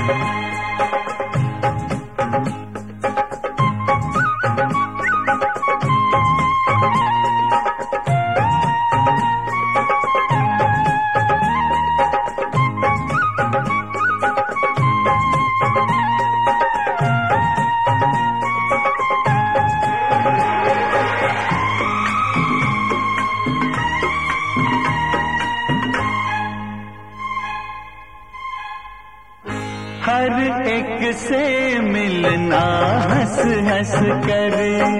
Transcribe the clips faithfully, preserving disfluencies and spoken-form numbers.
हर एक से मिलना हंस हंस कर,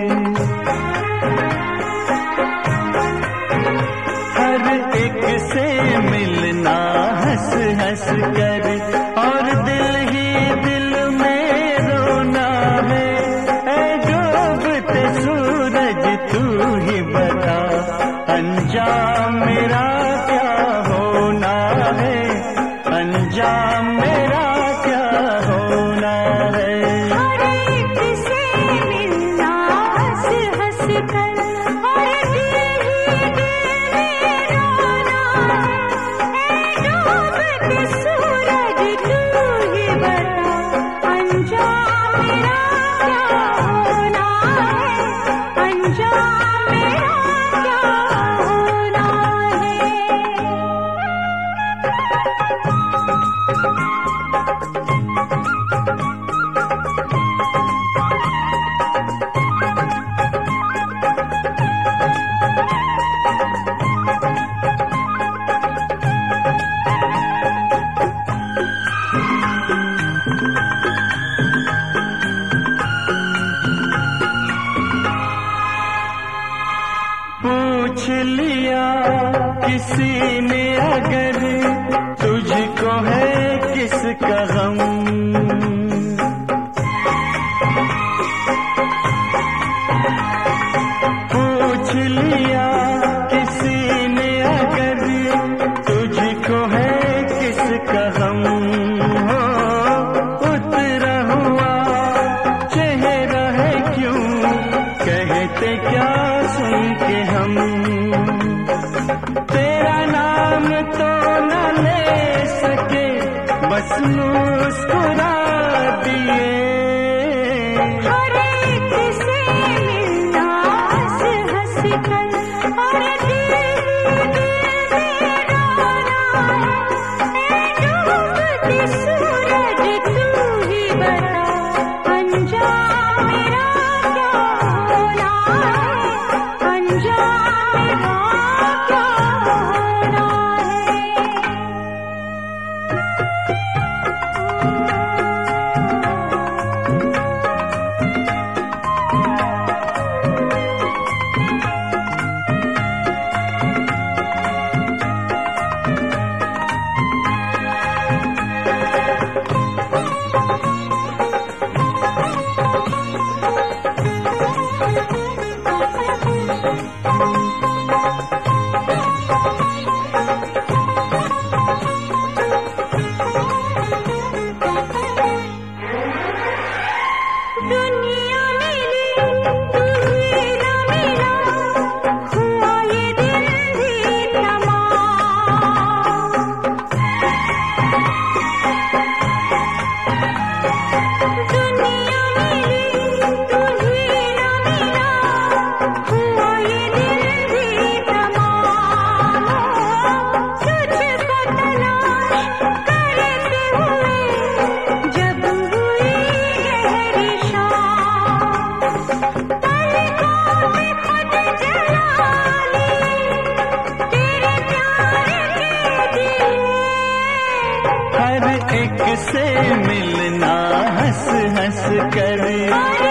हर एक से मिलना हंस हंस कर, और दिल ही दिल में रोना है। ऐ डूबते सूरज तू ही बता, अंजाम मेरा क्या होना है, अंजाम मेरा पूछ लिया किसी ने अगर तुझको है किसका गम, पूछ लिया किसी ने अगर तुझको है किसका गम, हो उतरा हुआ चेहरा है क्यों, कहते क्या सुन के हम, तेरा नाम तो न ले सके बस मुस्कुरा दिए। हर एक से मिलना हंस हंस कर, और दिल ही दिल में रोना है। डूबती सूरज तू ही बता, अंजाम मेरा क्या होना है, अंजाम मेरा क्या होना है। दुनिया मिली तू ही न मिला, हुआ ये दिल भी तमाम। दुनिया मिली तू ही न मिला, हुआ ये दिल भी तमाम। तुझको तलाश करते हुए जब हुई गहरी हर एक से मिलना हंस हंस कर।